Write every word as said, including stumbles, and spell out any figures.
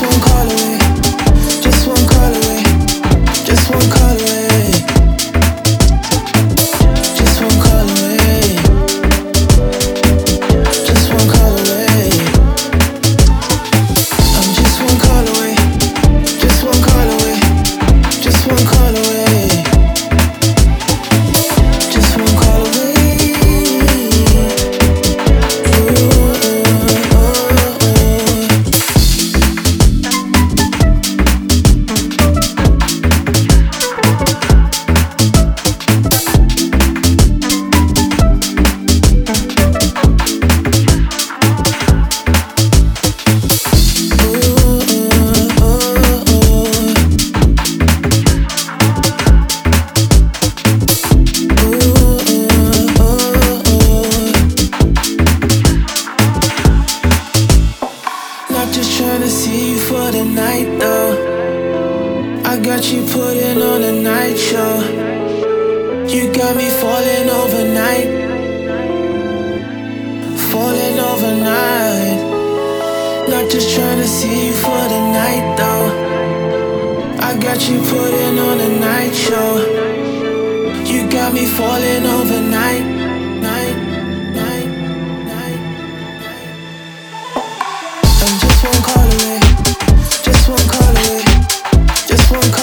one call away, just one call away, just one call away, just one call away, just one call away. I'm just one call away, just one call away, just one call away, just one call away. Just trying to see you for the night now. I got you putting on a night show. You got me falling overnight, falling overnight. Not just trying to see you for the night though. I got you putting on a night show. You got me falling overnight, night, night, night. I'm just one call away, just one call away, just one